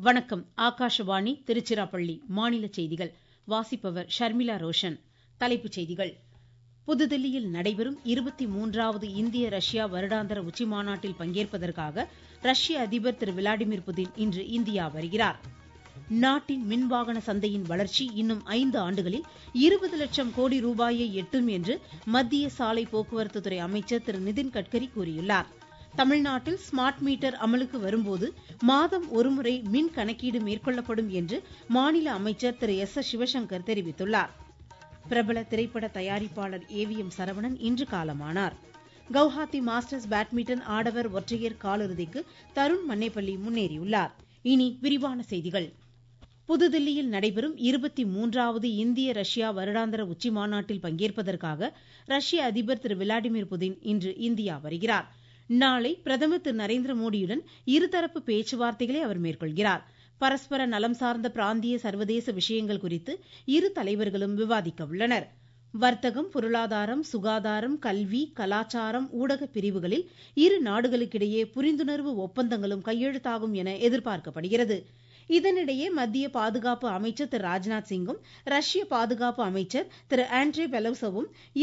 வணக்கம். ஆகாஷவாணி திருச்சிராப்பள்ளி. மாநில செய்திகள் வாசிப்பவர் ஷர்மிளா ரோஷன். தலைப்புச் செய்திகள். புதுதில்லியில் நடைபெறும் 23வது இந்திய ரஷ்யா வருடாந்திர உச்சிமாநாட்டில் பங்கேற்பதற்காக ரஷ்ய அதிபர் திரு விளாடிமிர் புதின் இன்று இந்தியா வருகிறார். நாட்டின் மின்வாகன சந்தையின் வளர்ச்சி இன்னும் 5 ஆண்டுகளில் 20 லட்சம் கோடி ரூபாயை எட்டும் என்று மத்திய சாலை போக்குவரத்து துறை அமைச்சர் திரு நிதின் கட்கரி கூறியுள்ளார். தமிழ்நாட்டில் ஸ்மார்ட் மீட்டர் அமலுக்கு வரும்போது மாதம் ஒருமுறை மின் கணக்கீடு மேற்கொள்ளப்படும் என்று மாநில அமைச்சர் திரு எஸ். சிவசங்கர் தெரிவித்துள்ளார். பிரபல திரைப்பட தயாரிப்பாளர் ஏவிஎம் சரவணன் இன்று காலமானார். கவுஹாத்தி மாஸ்டர்ஸ் பேட்மிண்டன் ஆடவர் ஒற்றையர் காலிறுதிக்கு தருண் மன்னேப்பள்ளி முன்னேறியுள்ளார். இனி விரிவான செய்திகள். புதுதில்லியில் நடைபெறும் 23வது இந்திய ரஷ்யா வருடாந்திர உச்சிமாநாட்டில் பங்கேற்பதற்காக ரஷ்ய அதிபர் திரு விளாடிமிர் புதின் இன்று இந்தியா வருகிறார். நாளை பிரதமர் திரு நரேந்திர மோடியுடன் இருதரப்பு பேச்சுவார்த்தைகளை அவர் மேற்கொள்கிறார். பரஸ்பர நலம் சார்ந்த பிராந்திய சர்வதேச விஷயங்கள் குறித்து இரு தலைவர்களும் விவாதிக்க உள்ளனர். வர்த்தகம், பொருளாதாரம், சுகாதாரம், கல்வி, கலாச்சாரம், ஊடக பிரிவுகளில் இரு நாடுகளுக்கிடையே புரிந்துணர்வு ஒப்பந்தங்களும் கையெழுத்தாகும் என எதிர்பார்க்கப்படுகிறது. இதனிடையே மத்திய பாதுகாப்பு அமைச்சர் திரு ராஜ்நாத் சிங்கும் ரஷ்ய பாதுகாப்பு அமைச்சர் திரு ஆண்ட்ரே பெலோசவும்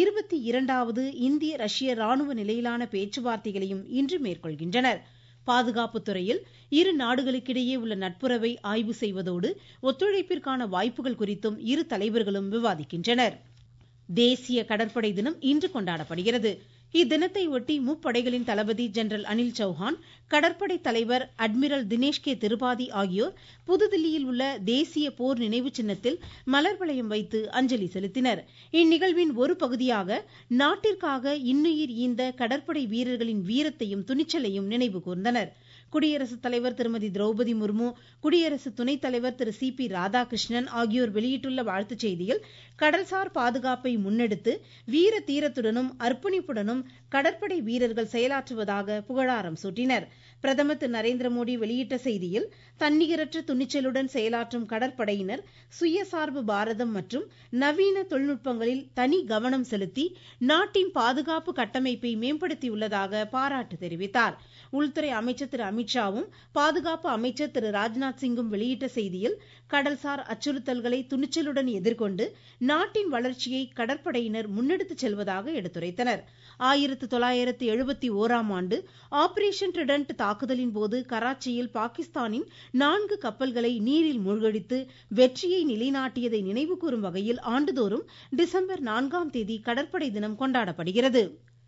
22வது இந்திய ரஷ்ய ராணுவ நிலையிலான பேச்சுவார்த்தைகளையும் இன்று மேற்கொள்கின்றனர். பாதுகாப்பு துறையில் இரு நாடுகளுக்கிடையே உள்ள நட்புறவை ஆய்வு செய்வதோடு ஒத்துழைப்பிற்கான வாய்ப்புகள் குறித்தும் இரு தலைவர்களும் விவாதிக்கின்றனர். தேசிய கடற்படை தினம் இன்று கொண்டாடப்படுகிறது. இத்தினத்தை ஒட்டி முப்படைகளின் தளபதி ஜெனரல் அனில் சௌஹான், கடற்படை தலைவர் அட்மிரல் தினேஷ் கே திரிபாதி ஆகியோர் புதுதில்லியில் உள்ள தேசிய போர் நினைவு சின்னத்தில் மலர் வளையம் வைத்து அஞ்சலி செலுத்தினர். இந்நிகழ்வின் ஒரு பகுதியாக நாட்டிற்காக இன்னுயிர் ஈந்த கடற்படை வீரர்களின் வீரத்தையும் துணிச்சலையும் நினைவு கூர்ந்தனர். குடியரசுத் தலைவர் திருமதி திரௌபதி முர்மு, குடியரசு துணைத் தலைவர் திரு சி. பி. ராதாகிருஷ்ணன் ஆகியோர் வெளியிட்டுள்ள வாழ்த்துச் செய்தியில் கடல்சார் பாதுகாப்பை முன்னெடுத்து வீர தீரத்துடனும் அர்ப்பணிப்புடனும் கடற்படை வீரர்கள் செயலாற்றுவதாக புகழாரம் சூட்டினர். பிரதமர் திரு நரேந்திர மோடி வெளியிட்ட செய்தியில் தன்னிகரற்ற துணிச்சலுடன் செயலாற்றும் கடற்படையினர் சுயசார்பு பாரதம் மற்றும் நவீன தொழில்நுட்பங்களில் தனி கவனம் செலுத்தி நாட்டின் பாதுகாப்பு கட்டமைப்பை மேம்படுத்தியுள்ளதாக பாராட்டு தெரிவித்தார். உள்துறை அமைச்சர் திரு அமித்ஷாவும் பாதுகாப்பு அமைச்சர் திரு ராஜ்நாத் சிங்கும் வெளியிட்ட செய்தியில் கடல்சார் அச்சுறுத்தல்களை துணிச்சலுடன் எதிர்கொண்டு நாட்டின் வளர்ச்சியை கடற்படையினர் முன்னெடுத்துச் செல்வதாக எடுத்துரைத்தனர். 1971ஆம் ஆண்டு ஆபரேஷன் ட்ரிடன்ட் தாக்குதலின் போது கராச்சியில் பாகிஸ்தானின் 4 கப்பல்களை நீரில் மூழ்கடித்து வெற்றியை நிலைநாட்டியதை நினைவு கூறும் வகையில் ஆண்டுதோறும் டிசம்பர் 4ஆம் தேதி கடற்படை தினம் கொண்டாடப்படுகிறது.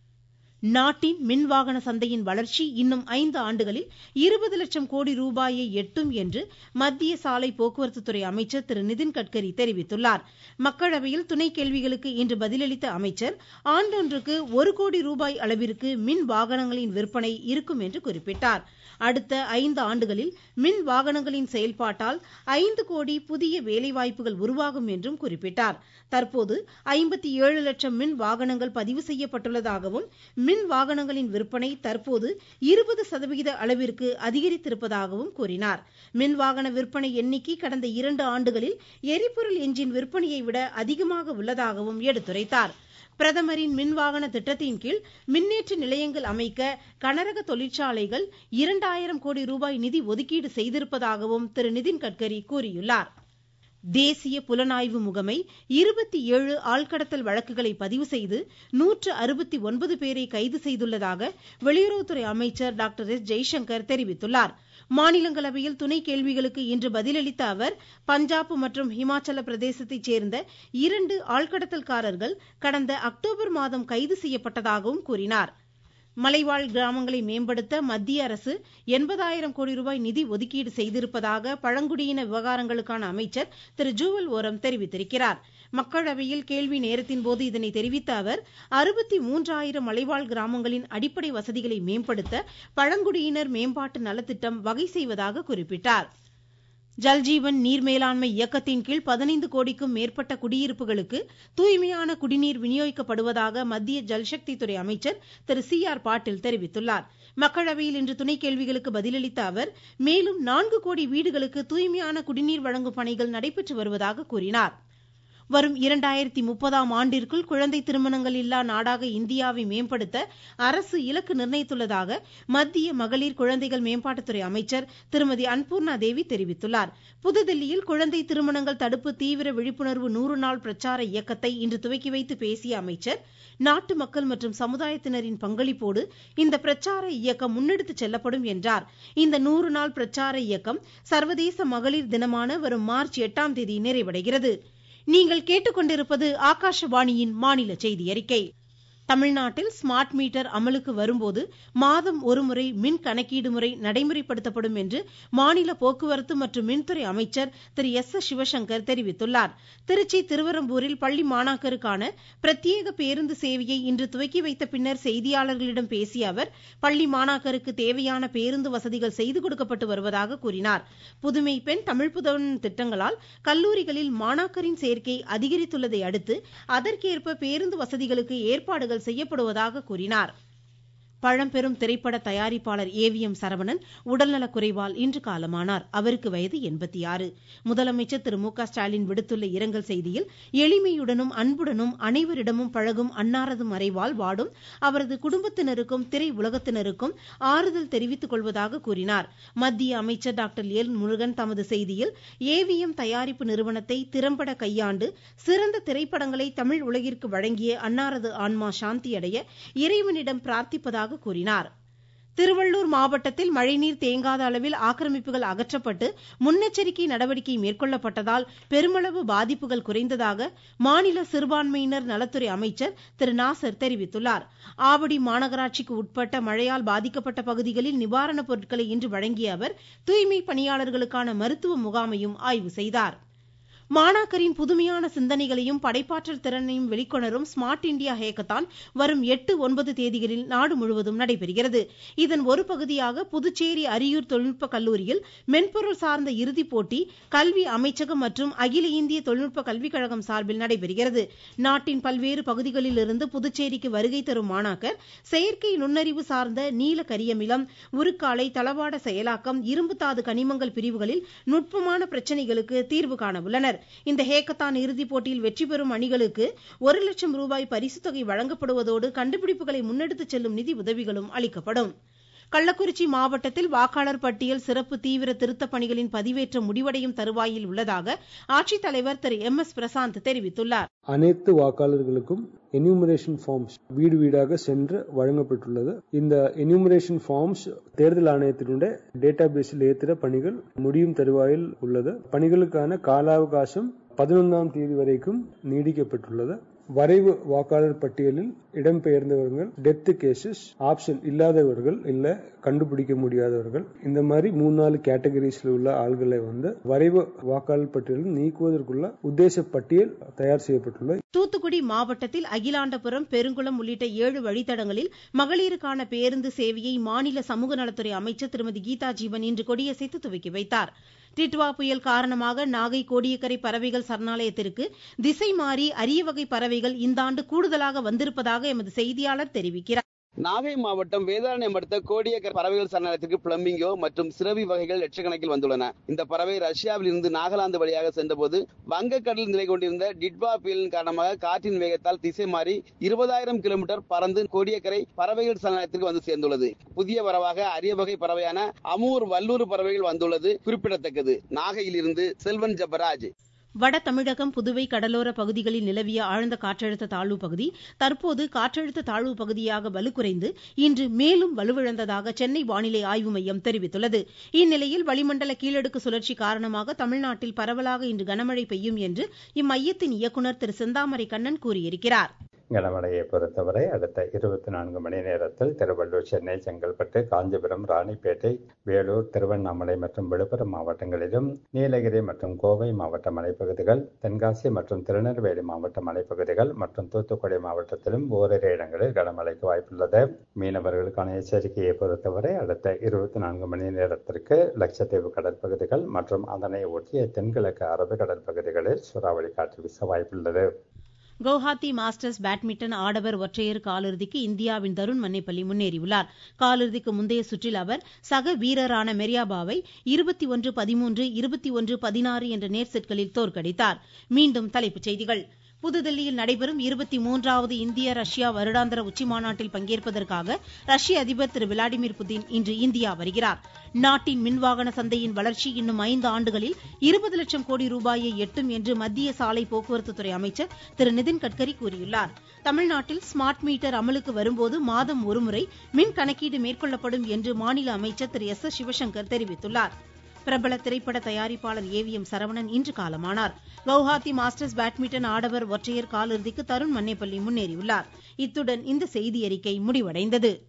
நாட்டின் மின்வாகன சந்தையின் வளர்ச்சி இன்னும் 5 ஆண்டுகளில் 20 லட்சம் கோடி ரூபாயை எட்டும் என்று மத்திய சாலை போக்குவரத்து துறை அமைச்சர் திரு நிதின் கட்கரி தெரிவித்துள்ளார். மக்களவையில் துணை கேள்விகளுக்கு இன்று பதிலளித்த அமைச்சர் ஆண்டொன்றுக்கு 1 கோடி ரூபாய் அளவிற்கு மின் வாகனங்களின் விற்பனை இருக்கும் என்று குறிப்பிட்டார். அடுத்த 5 ஆண்டுகளில் மின் வாகனங்களின் செயல்பாட்டால் 5 கோடி புதிய வேலைவாய்ப்புகள் உருவாகும் என்றும் குறிப்பிட்டார். தற்போது 57 லட்சம் மின் வாகனங்கள் பதிவு செய்யப்பட்டுள்ளதாகவும் மின் வாகனங்களின் விற்பனை தற்போது 20% அளவிற்கு அதிகரித்திருப்பதாகவும் கூறினார். மின் வாகன விற்பனை எண்ணிக்கை கடந்த 2 ஆண்டுகளில் எரிபொருள் என்ஜின் விற்பனையை விட அதிகமாக உள்ளதாகவும் எடுத்துரைத்தார். பிரதமரின் மின்வாகன திட்டத்தின் கீழ் மின்னேற்ற நிலையங்கள் அமைக்க கனரக தொழிற்சாலைகள் 2000 கோடி ரூபாய் நிதி ஒதுக்கீடு செய்திருப்பதாகவும் திரு நிதின் கட்கரி கூறியுள்ளார். தேசிய புலனாய்வு முகமை 27 ஆள்கடத்தல் வழக்குகளை பதிவு செய்து 169 பேரை கைது செய்துள்ளதாக வெளியுறவுத்துறை அமைச்சர் டாக்டர் எஸ். ஜெய்சங்கர் தெரிவித்துள்ளார். மாநிலங்களவையில் துணை கேள்விகளுக்கு இன்று பதிலளித்த அவர் பஞ்சாப் மற்றும் ஹிமாச்சல பிரதேசத்தைச் சேர்ந்த 2 ஆள்கடத்தல்காரர்கள் கடந்த அக்டோபர் மாதம் கைது செய்யப்பட்டதாகவும் கூறினார். மலைவாழ் கிராமங்களை மேம்படுத்த மத்திய அரசு 80,000 கோடி ரூபாய் நிதி ஒதுக்கீடு செய்திருப்பதாக பழங்குடியின விவகாரங்களுக்கான அமைச்சர் திரு ஜூவல் ஓரம் தெரிவித்திருக்கிறார். மக்களவையில் கேள்வி நேரத்தின் போது இதனை தெரிவித்த அவர் 63,000 மலைவாழ் கிராமங்களின் அடிப்படை வசதிகளை மேம்படுத்த பழங்குடியினர் மேம்பாட்டு நலத்திட்டம் வகை செய்வதாக குறிப்பிட்டார். ஜல்ஜீவன் நீர் மேலாண்மை இயக்கத்தின் கீழ் 15 கோடிக்கும் மேற்பட்ட குடியிருப்புகளுக்கு தூய்மையான குடிநீர் விநியோகிக்கப்படுவதாக மத்திய ஜல்சக்தி துறை அமைச்சர் திரு சி. ஆர். பாட்டீல் தெரிவித்துள்ளார். மக்களவையில் இன்று துணை கேள்விகளுக்கு பதிலளித்த அவர் மேலும் 4 கோடி வீடுகளுக்கு தூய்மையான குடிநீர் வழங்கும் பணிகள் நடைபெற்று வருவதாக கூறினார். வரும் 2030ஆம் ஆண்டிற்குள் குழந்தை திருமணங்கள் இல்லா நாடாக இந்தியாவை மேம்படுத்த அரசு இலக்கு நிர்ணயித்துள்ளதாக மத்திய மகளிர் குழந்தைகள் மேம்பாட்டுத்துறை அமைச்சர் திருமதி அன்பூர்ணா தேவி தெரிவித்துள்ளார். புதுதில்லியில் குழந்தை திருமணங்கள் தடுப்பு தீவிர விழிப்புணர்வு 100 நாள் பிரச்சார இயக்கத்தை இன்று துவக்கி வைத்து பேசிய அமைச்சர், நாட்டு மக்கள் மற்றும் சமுதாயத்தினரின் பங்களிப்போடு இந்த பிரச்சார இயக்கம் முன்னெடுத்துச் செல்லப்படும் என்றார். இந்த 100 நாள் பிரச்சார இயக்கம் சர்வதேச மகளிர் தினமான வரும் மார்ச் 8ஆம் தேதி நிறைவடைகிறது. நீங்கள் கேட்டுக்கொண்டிருப்பது ஆகாஷவாணியின் மாநில செய்தி அறிக்கை. தமிழ்நாட்டில் ஸ்மார்ட் மீட்டர் அமலுக்கு வரும்போது மாதம் ஒருமுறை மின் கணக்கீடு முறை நடைமுறைப்படுத்தப்படும் என்று மாநில போக்குவரத்து மற்றும் மின்துறை அமைச்சர் திரு எஸ். சிவசங்கர் தெரிவித்துள்ளார். திருச்சி திருவரம்பூரில் பள்ளி மாணாக்கருக்கான பிரத்யேக பேருந்து சேவையை இன்று துவக்கி வைத்த பின்னர் செய்தியாளர்களிடம் பேசிய அவர், பள்ளி மாணாக்கருக்கு தேவையான பேருந்து வசதிகள் செய்து கொடுக்கப்பட்டு வருவதாக கூறினார். புதுமை பெண் தமிழ் புதல்வன் திட்டங்களால் கல்லூரிகளில் மாணாக்கரின் சேர்க்கை அதிகரித்துள்ளதை அடுத்து அதற்கேற்ப பேருந்து வசதிகளுக்கு ஏற்பாடுகள் செய்யப்படுவதாக கூறினார். பழம்பெரும் திரைப்பட தயாரிப்பாளர் ஏவிஎம் சரவணன் உடல்நலக்குறைவால் இன்று காலமானார். அவருக்கு வயது 86. முதலமைச்சர் திரு மு க ஸ்டாலின் விடுத்துள்ள இரங்கல் செய்தியில், எளிமையுடனும் அன்புடனும் அனைவரிடமும் பழகும் அன்னாரது மறைவால் வாடும் அவரது குடும்பத்தினருக்கும் திரை உலகத்தினருக்கும் ஆறுதல் தெரிவித்துக் கொள்வதாக கூறினார். மத்திய அமைச்சர் டாக்டர் எல் முருகன் தமது செய்தியில், ஏவிஎம் தயாரிப்பு நிறுவனத்தை திறம்பட கையாண்டு சிறந்த திரைப்படங்களை தமிழ் உலகிற்கு வழங்கிய அன்னாரது ஆன்மா சாந்தியடைய இறைவனிடம் பிரார்த்திப்பதாக கூறினார். திருவள்ளூர் மாவட்டத்தில் மழைநீர் தேங்காத அளவில் ஆக்கிரமிப்புகள் அகற்றப்பட்டு முன்னெச்சரிக்கை நடவடிக்கை மேற்கொள்ளப்பட்டதால் பெருமளவு பாதிப்புகள் குறைந்ததாக மாநில சிறுபான்மையினர் நலத்துறை அமைச்சர் திரு நாசர் தெரிவித்துள்ளார். ஆவடி மாநகராட்சிக்கு உட்பட்ட மழையால் பாதிக்கப்பட்ட பகுதிகளில் நிவாரணப் பொருட்களை இன்று வழங்கிய அவர் தூய்மை பணியாளர்களுக்கான மருத்துவ முகாமையும் ஆய்வு செய்தார். மாணாக்கரின் புதுமையான சிந்தனைகளையும் படைப்பாற்றல் திறனையும் வெளிக்கொணரும் ஸ்மார்ட் இந்தியா ஹேக்கத்தான் வரும் 8, 9 தேதிகளில் நாடு முழுவதும் நடைபெறுகிறது. இதன் ஒரு பகுதியாக புதுச்சேரி அரியூர் தொழில்நுட்ப கல்லூரியில் மென்பொருள் சார்ந்த இறுதிப் போட்டி கல்வி அமைச்சகம் மற்றும் அகில இந்திய தொழில்நுட்ப கல்விக் கழகம் சார்பில் நடைபெறுகிறது. நாட்டின் பல்வேறு பகுதிகளில் இருந்து புதுச்சேரிக்கு வருகை தரும் மாணாக்கர் செயற்கை நுண்ணறிவு சார்ந்த நீல கரியமிலம், உருக்காலை, தளவாட செயலாக்கம், இரும்புத்தாது கனிமங்கள் பிரிவுகளில் நுட்பமான பிரச்சனைகளுக்கு தீர்வு காண உள்ளனர். இந்த ஹேக்கத்தான் இறுதிப் போட்டியில் வெற்றி பெறும் அணிகளுக்கு 1 லட்சம் ரூபாய் பரிசுத் தொகை வழங்கப்படுவதோடு கண்டுபிடிப்புகளை முன்னெடுத்துச் செல்லும் நிதி உதவிகளும் அளிக்கப்படும். கள்ளக்குறிச்சி மாவட்டத்தில் வாக்காளர் பட்டியல் சிறப்பு தீவிர திருத்தப் பணிகளின் பதிவேற்றம் முடிவடையும் தருவாயில் உள்ளதாக ஆட்சித்தலைவர் திரு எம்.எஸ். பிரசாந்த் தெரிவித்துள்ளார். அனைத்து வாக்காளர்களுக்கும் என்யூமரேஷன் ஃபார்ம்ஸ் வீடு வீடாக சென்று வழங்கப்பட்டுள்ளது. இந்த என்யூமரேஷன் ஃபார்ம்ஸ் தேர்தல் ஆணையத்தினுடைய டேட்டாபேஸில் ஏற்றுற பணிகள் முடியும் தருவாயில் உள்ளது. பணிகளுக்கான கால அவகாசம் 11ஆம் தேதி வரைக்கும் நீடிக்கப்பட்டுள்ளது. வரைவு வாக்காளர் பட்டியலில் இடம்பெயர்ந்தவர்கள், டெத் கேசஸ், ஆப்ஷன் இல்லாதவர்கள், இல்ல கண்டுபிடிக்க முடியாதவர்கள், இந்த மாதிரி 3-4 கேட்டகரிஸ்ல உள்ள ஆள்களை வரைவு வாக்காளர் பட்டியலில் நீக்குவதற்குள்ள உத்தேச பட்டியல் தயார் செய்யப்பட்டுள்ளது. தூத்துக்குடி மாவட்டத்தில் அகிலாண்டபுரம், பெருங்குளம் உள்ளிட்ட 7 வழித்தடங்களில் மகளிருக்கான பேருந்து சேவையை மாநில சமூக நலத்துறை அமைச்சர் திருமதி கீதா ஜீவன் இன்று கொடியசைத்து துவக்கி வைத்தார். டிட்வா புயல் காரணமாக நாகை கோடியக்கரை பறவைகள் சரணாலயத்திற்கு திசை மாறி அரிய வகை பறவைகள் இந்த ஆண்டு கூடுதலாக வந்திருப்பதாக எமது செய்தியாளர் தெரிவிக்கிறார். நாகை மாவட்டம் வேதாரண்யம் அடுத்த கோடியக்கரை பறவைகள் சரணாலயத்திற்கு பிளம்பிங்கோ மற்றும் சிறவி வகைகள் லட்சக்கணக்கில் வந்துள்ளன. இந்த பறவை ரஷ்யாவில் இருந்து நாகாலாந்து வழியாக சென்றபோது வங்கக்கடலில் நிலை கொண்டிருந்த டிட்வா புயலின் காரணமாக காற்றின் வேகத்தால் திசை மாறி 20,000 கிலோமீட்டர் பறந்து கோடியக்கரை பறவைகள் சரணாலயத்திற்கு வந்து சேர்ந்துள்ளது. புதிய வரவாக அரிய வகை பறவையான அமூர் வல்லூர் பறவைகள் வந்துள்ளது குறிப்பிடத்தக்கது. நாகையில் இருந்து செல்வன் ஜபராஜ். வட தமிழகம், புதுவை கடலோர பகுதிகளில் நிலவிய ஆழ்ந்த காற்றழுத்த தாழ்வு பகுதி தற்போது காற்றழுத்த தாழ்வு பகுதியாக வலுக்குறைந்து இன்று மேலும் வலுவிழந்ததாக சென்னை வானிலை ஆய்வு மையம் தெரிவித்துள்ளது. இந்நிலையில் வளிமண்டல கீழடுக்கு சுழற்சி காரணமாக தமிழ்நாட்டில் பரவலாக இன்று கனமழை பெய்யும் என்று இம்மையத்தின் இயக்குநர் திரு செந்தாமரை கண்ணன் கூறியிருக்கிறார். கனமழையை பொறுத்தவரை அடுத்த 24 மணி நேரத்தில் திருவள்ளூர், சென்னை, செங்கல்பட்டு, காஞ்சிபுரம், ராணிப்பேட்டை, வேலூர், திருவண்ணாமலை மற்றும் விழுப்புரம் மாவட்டங்களிலும், நீலகிரி மற்றும் கோவை மாவட்ட மலைப்பகுதிகள், தென்காசி மற்றும் திருநெல்வேலி மாவட்ட மலைப்பகுதிகள் மற்றும் தூத்துக்குடி மாவட்டத்திலும் ஓரிரு இடங்களில் கனமழைக்கு வாய்ப்புள்ளது. மீனவர்களுக்கான எச்சரிக்கையை பொறுத்தவரை அடுத்த 24 மணி நேரத்திற்கு லட்சத்தீவு கடற்பகுதிகள் மற்றும் அதனை ஒட்டிய தென்கிழக்கு அரபிக் கடல் பகுதிகளில் சூறாவளி காற்று வீச வாய்ப்புள்ளது. குவஹாத்தி மாஸ்டர்ஸ் பேட்மிண்டன் ஆடவர் ஒற்றையர் காலிறுதிக்கு இந்தியாவின் தருண் மன்னேப்பள்ளி முன்னேறியுள்ளார். காலிறுதிக்கு முந்தைய சுற்றில் அவர் சக வீரரான மெரியாபாவை 21-13, 21-16 என்ற நேர் செட்களில் தோற்கடித்தார். மீண்டும் தலைப்புச் செய்திகள். புதுதில்லியில் நடைபெறும் 23வது இந்திய ரஷ்யா வருடாந்திர உச்சிமாநாட்டில் பங்கேற்பதற்காக ரஷ்ய அதிபர் திரு விளாடிமிர் புதின் இன்று இந்தியா வருகிறார். நாட்டின் மின்வாகன சந்தையின் வளர்ச்சி இன்னும் 5 ஆண்டுகளில் 20 லட்சம் கோடி ரூபாயை எட்டும் என்று மத்திய சாலை போக்குவரத்து துறை அமைச்சர் திரு நிதின் கட்கரி கூறியுள்ளார். தமிழ்நாட்டில் ஸ்மார்ட் மீட்டர் அமலுக்கு வரும்போது மாதம் ஒருமுறை மின் கணக்கீடு மேற்கொள்ளப்படும் என்று மாநில அமைச்சர் திரு எஸ். சிவசங்கர் தெரிவித்துள்ளார். பிரபல திரைப்பட தயாரிப்பாளர் ஏவிஎம் சரவணன் இன்று காலமானார். குவஹாத்தி மாஸ்டர்ஸ் பேட்மிண்டன் ஆடவர் ஒற்றையர் காலிறுதிக்கு தருண் மன்னேப்பள்ளி முன்னேறியுள்ளார். இத்துடன் இந்த செய்தியறிக்கை முடிவடைந்தது.